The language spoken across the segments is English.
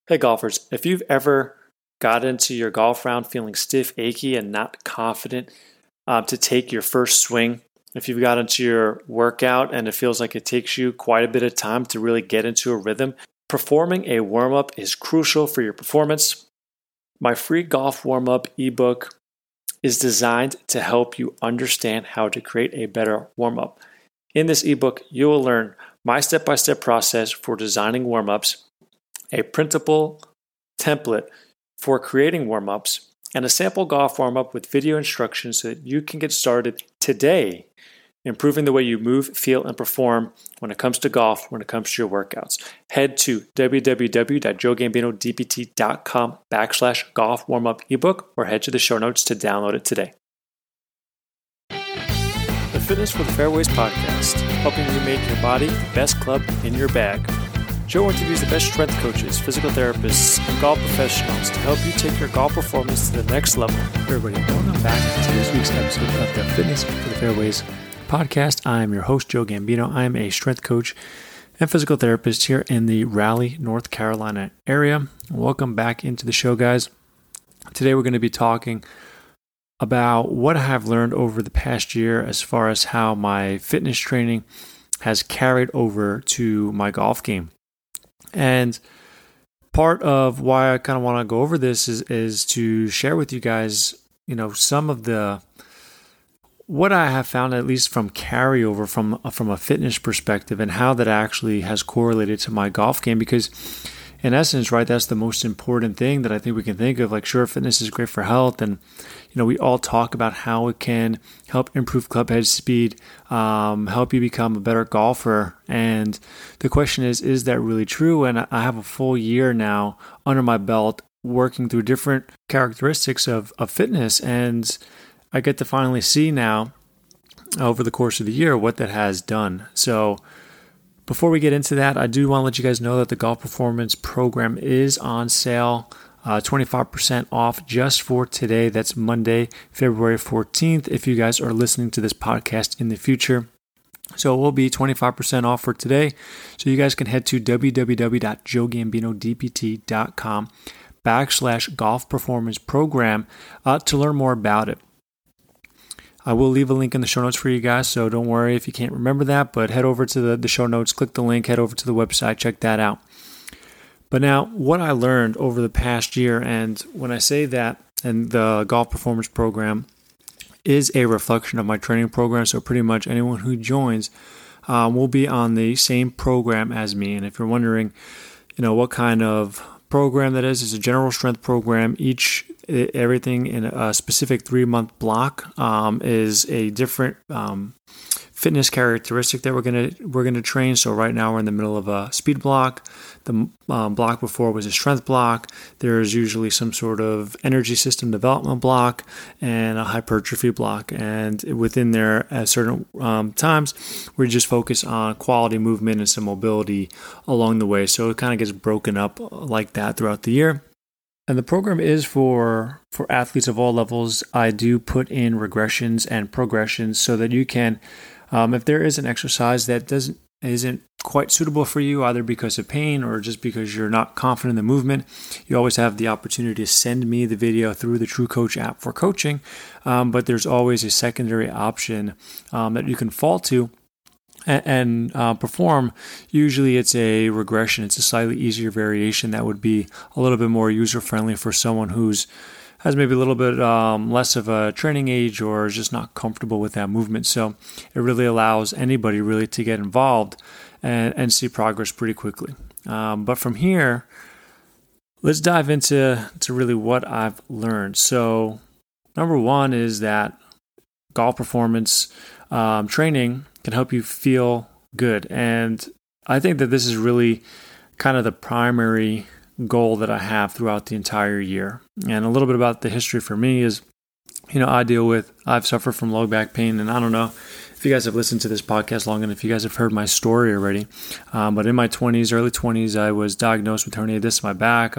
Hey golfers, if you've ever got into your golf round feeling stiff, achy, and not confident to take your first swing, if you've got into your workout and it feels like it takes you quite a bit of time to really get into a rhythm, performing a warm-up is crucial for your performance. My free golf warm-up ebook is designed to help you understand how to create a better warm-up. In this ebook, you will learn my step-by-step process for designing warm-ups, a printable template for creating warm-ups, and a sample golf warm-up with video instructions so that you can get started today improving the way you move, feel, and perform when it comes to golf, when it comes to your workouts. Head to www.joegambino.dpt.com/golf warm-up ebook or head to the show notes to download it today. The Fitness for the Fairways podcast, helping you make your body the best club in your bag. Joe interviews the best strength coaches, physical therapists, and golf professionals to help you take your golf performance to the next level. Hey everybody, welcome back to this week's episode of the Fitness for the Fairways podcast. I am your host, Joe Gambino. I am a strength coach and physical therapist here in the Raleigh, North Carolina area. Welcome back into the show, guys. Today we're going to be talking about what I have learned over the past year as far as how my fitness training has carried over to my golf game. And part of why I kind of want to go over this is to share with you guys, some of what I have found, at least from carryover from a fitness perspective, and how that actually has correlated to my golf game. Because in essence, right, that's the most important thing that I think we can think of. Like, sure, fitness is great for health, and we all talk about how it can help improve club head speed, help you become a better golfer. And the question is that really true? And I have a full year now under my belt working through different characteristics of fitness, and I get to finally see now over the course of the year what that has done. So before we get into that, I do want to let you guys know that the Golf Performance Program is on sale, 25% off just for today. That's Monday, February 14th, if you guys are listening to this podcast in the future. So it will be 25% off for today. So you guys can head to www.joegambinodpt.com/golf performance program to learn more about it. I will leave a link in the show notes for you guys, so don't worry if you can't remember that, but head over to the show notes, click the link, head over to the website, check that out. But now, what I learned over the past year, and when I say that, and the Golf Performance Program is a reflection of my training program, so pretty much anyone who joins will be on the same program as me. And if you're wondering, what kind of program that is, it's a general strength program. Everything in a specific 3-month block is a different fitness characteristic that we're gonna train. So right now we're in the middle of a speed block. The block before was a strength block. There's usually some sort of energy system development block and a hypertrophy block. And within there, at certain times, we just focus on quality movement and some mobility along the way. So it kind of gets broken up like that throughout the year. And the program is for athletes of all levels. I do put in regressions and progressions so that you can, if there is an exercise that isn't quite suitable for you, either because of pain or just because you're not confident in the movement, you always have the opportunity to send me the video through the True Coach app for coaching. But there's always a secondary option that you can fall to and perform. Usually it's a regression. It's a slightly easier variation that would be a little bit more user-friendly for someone has maybe a little bit less of a training age or is just not comfortable with that movement. So it really allows anybody really to get involved and see progress pretty quickly. But from here, let's dive into really what I've learned. So number one is that golf performance training can help you feel good. And I think that this is really kind of the primary goal that I have throughout the entire year. And a little bit about the history for me is, I've suffered from low back pain, and I don't know if you guys have listened to this podcast long enough, if you guys have heard my story already. But in my early 20s, I was diagnosed with herniated disc in my back.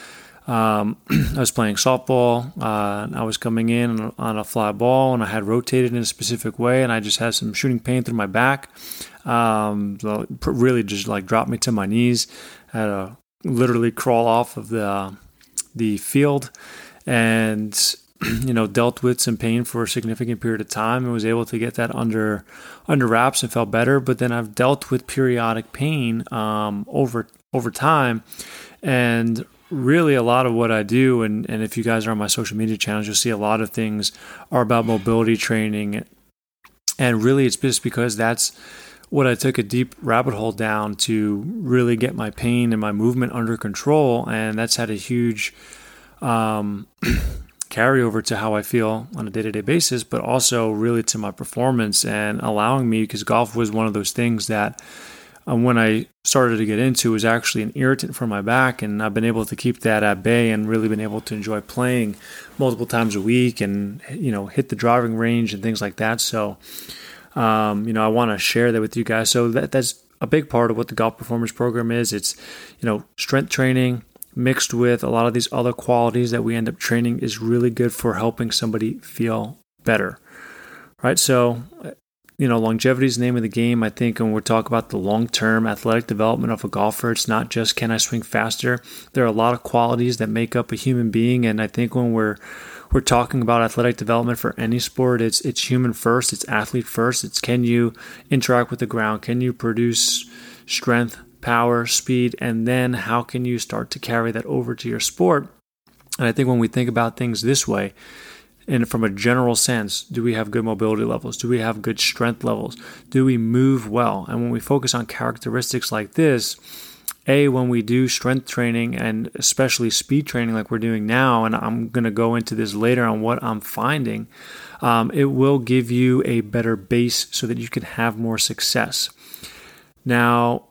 I was playing softball. I was coming in on a fly ball, and I had rotated in a specific way, and I just had some shooting pain through my back. Really just dropped me to my knees. I had a literally crawl off of the field, and dealt with some pain for a significant period of time and was able to get that under wraps and felt better. But then I've dealt with periodic pain over time, and really a lot of what I do, and if you guys are on my social media channels, you'll see a lot of things are about mobility training, and really it's just because that's what I took a deep rabbit hole down to really get my pain and my movement under control, and that's had a huge carryover to how I feel on a day-to-day basis, but also really to my performance and allowing me, because golf was one of those things that when I started to get into was actually an irritant for my back, and I've been able to keep that at bay and really been able to enjoy playing multiple times a week and hit the driving range and things like that. So I want to share that with you guys. So that's a big part of what the golf performance program is. It's strength training mixed with a lot of these other qualities that we end up training is really good for helping somebody feel better, right? So, longevity is the name of the game. I think when we're talking about the long-term athletic development of a golfer, it's not just can I swing faster. There are a lot of qualities that make up a human being, and I think when we're talking about athletic development for any sport, it's human first, it's athlete first. It's can you interact with the ground? Can you produce strength, power, speed, and then how can you start to carry that over to your sport? And I think when we think about things this way, and from a general sense, do we have good mobility levels? Do we have good strength levels? Do we move well? And when we focus on characteristics like this, when we do strength training and especially speed training like we're doing now, and I'm going to go into this later on what I'm finding, it will give you a better base so that you can have more success. Now,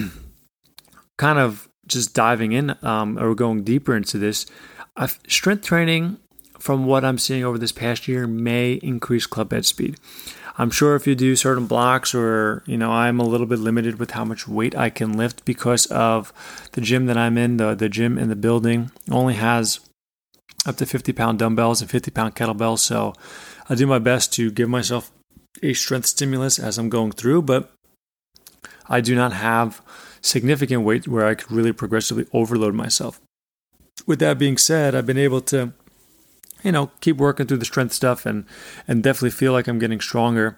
kind of just diving in or going deeper into this, strength training, from what I'm seeing over this past year, may increase club head speed. I'm sure if you do certain blocks, or I'm a little bit limited with how much weight I can lift because of the gym that I'm in. The gym in the building only has up to 50-pound dumbbells and 50-pound kettlebells, so I do my best to give myself a strength stimulus as I'm going through, but I do not have significant weight where I could really progressively overload myself. With that being said, I've been able to, keep working through the strength stuff and definitely feel like I'm getting stronger.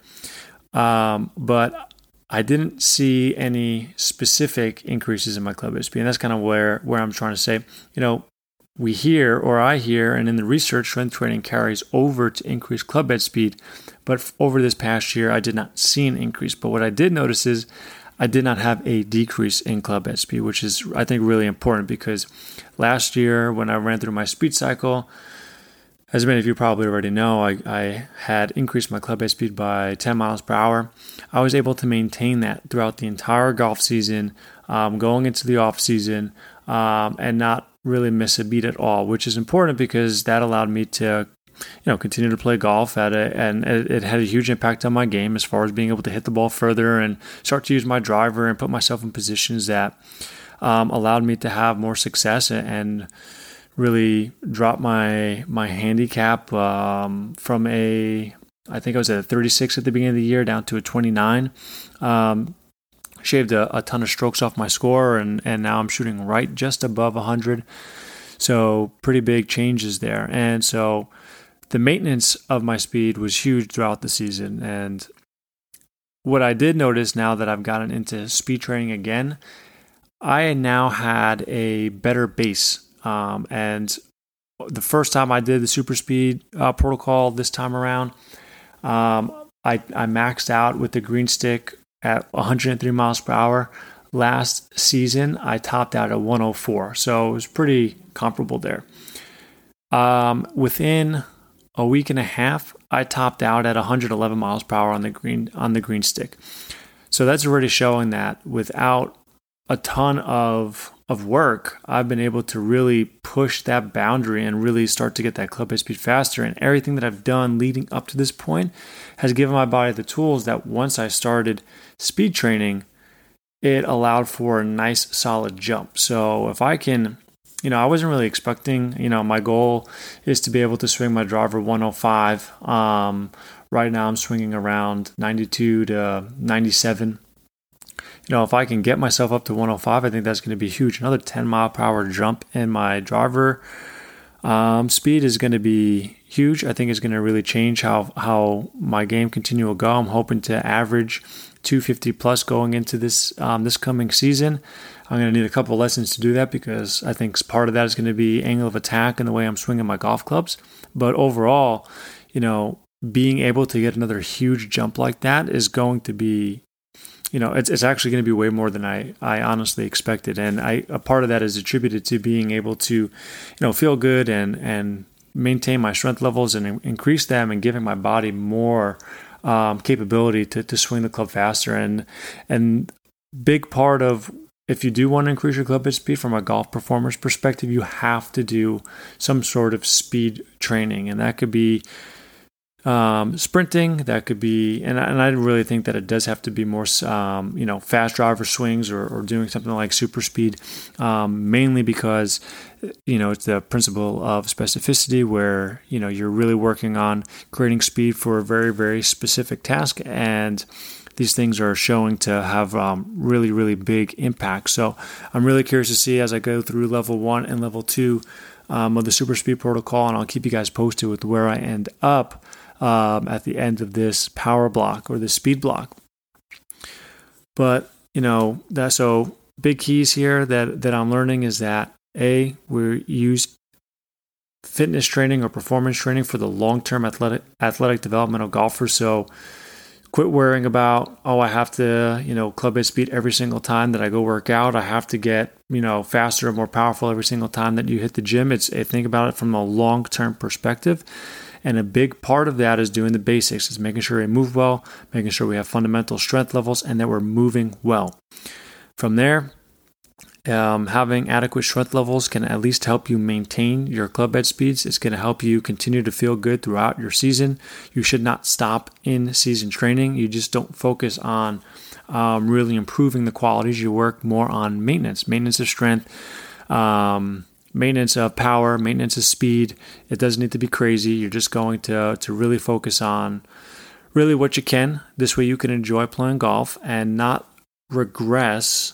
But I didn't see any specific increases in my club head speed. And that's kind of where I'm trying to say, we hear, or I hear, and in the research, strength training carries over to increase club head speed. But over this past year, I did not see an increase. But what I did notice is I did not have a decrease in club head speed, which is, I think, really important, because last year when I ran through my speed cycle, as many of you probably already know, I had increased my club head speed by 10 miles per hour. I was able to maintain that throughout the entire golf season, going into the off season, and not really miss a beat at all, which is important because that allowed me to continue to play golf and it had a huge impact on my game as far as being able to hit the ball further and start to use my driver and put myself in positions that allowed me to have more success and really drop my handicap from I think I was at a 36 at the beginning of the year down to a 29. Shaved a ton of strokes off my score, and now I'm shooting right just above 100. So pretty big changes there. And so the maintenance of my speed was huge throughout the season. And what I did notice now that I've gotten into speed training again, I now had a better base. And the first time I did the super speed protocol this time around, I maxed out with the green stick at 103 miles per hour. Last season, I topped out at 104. So it was pretty comparable there. Within a week and a half, I topped out at 111 miles per hour on the green stick. So that's already showing that without a ton of work, I've been able to really push that boundary and really start to get that club head speed faster. And everything that I've done leading up to this point has given my body the tools that once I started speed training, it allowed for a nice solid jump. So if I can, I wasn't really expecting, my goal is to be able to swing my driver 105. Right now I'm swinging around 92 to 97. if I can get myself up to 105, I think that's going to be huge. Another 10 mile per hour jump in my driver speed is going to be huge. I think it's going to really change how my game continue will go. I'm hoping to average 250 plus going into this coming season. I'm going to need a couple of lessons to do that because I think part of that is going to be angle of attack and the way I'm swinging my golf clubs. But overall, being able to get another huge jump like that is going to be, it's actually going to be way more than I honestly expected. And a part of that is attributed to being able to, feel good and maintain my strength levels and increase them and giving my body more capability to swing the club faster. And big part of, if you do want to increase your club head speed from a golf performer's perspective, you have to do some sort of speed training. And that could be sprinting, that could be, and I really think that it does have to be more, fast driver swings or doing something like super speed, mainly because, it's the principle of specificity where, you're really working on creating speed for a very, very specific task. And these things are showing to have really, really big impact. So I'm really curious to see as I go through level 1 and level 2 of the super speed protocol, and I'll keep you guys posted with where I end up at the end of this power block or the speed block. But, so big keys here that I'm learning is that we use fitness training or performance training for the long-term athletic development of golfers. So quit worrying about, I have to, club head speed every single time that I go work out. I have to get, faster and more powerful every single time that you hit the gym. Think about it from a long-term perspective. And a big part of that is doing the basics, is making sure we move well, making sure we have fundamental strength levels, and that we're moving well. From there, having adequate strength levels can at least help you maintain your club head speeds. It's going to help you continue to feel good throughout your season. You should not stop in season training. You just don't focus on really improving the qualities. You work more on maintenance of strength, maintenance of power, maintenance of speed. It doesn't need to be crazy. You're just going to really focus on really what you can. This way you can enjoy playing golf and not regress,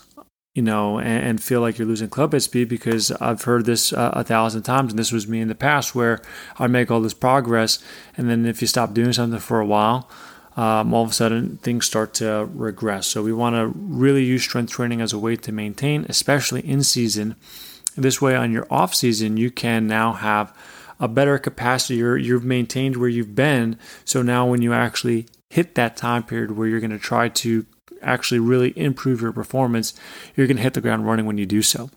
and feel like you're losing club head speed, because I've heard this 1,000 times, and this was me in the past, where I'd make all this progress, and then if you stop doing something for a while, all of a sudden things start to regress. So we want to really use strength training as a way to maintain, especially in season. This way, on your off season, you can now have a better capacity. You've maintained where you've been. So now when you actually hit that time period where you're going to try to actually really improve your performance, you're going to hit the ground running when you do so.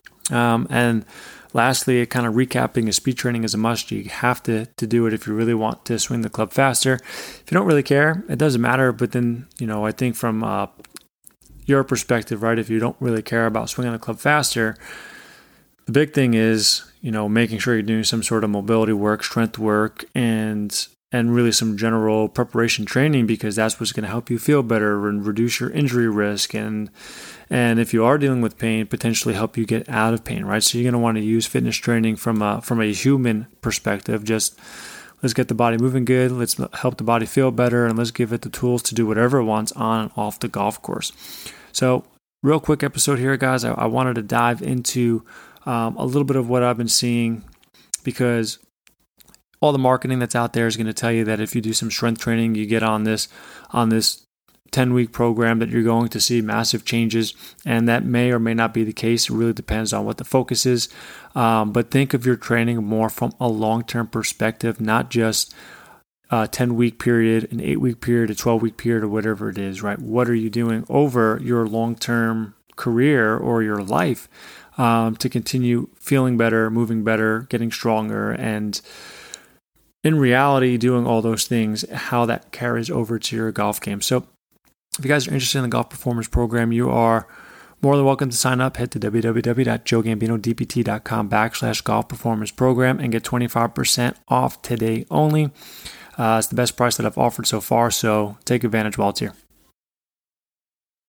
And lastly, kind of recapping, speed training is a must. You have to do it if you really want to swing the club faster. If you don't really care, it doesn't matter. But then, I think from your perspective, right, if you don't really care about swinging the club faster, the big thing is, making sure you're doing some sort of mobility work, strength work, and really some general preparation training, because that's what's going to help you feel better and reduce your injury risk. And if you are dealing with pain, potentially help you get out of pain, right? So you're going to want to use fitness training from a human perspective. Just let's get the body moving good. Let's help the body feel better, and let's give it the tools to do whatever it wants on and off the golf course. So real quick episode here, guys. I wanted to dive into a little bit of what I've been seeing, because all the marketing that's out there is going to tell you that if you do some strength training, you get on this 10-week program, that you're going to see massive changes. And that may or may not be the case. It really depends on what the focus is. But think of your training more from a long-term perspective, not just a 10-week period, an 8-week period, a 12-week period, or whatever it is, right? What are you doing over your long-term career or your life to continue feeling better, moving better, getting stronger, and in reality, doing all those things, how that carries over to your golf game. So if you guys are interested in the Golf Performance Program, you are more than welcome to sign up. Head to www.joegambinodpt.com/golf performance program and get 25% off today only. It's the best price that I've offered so far, so take advantage while it's here.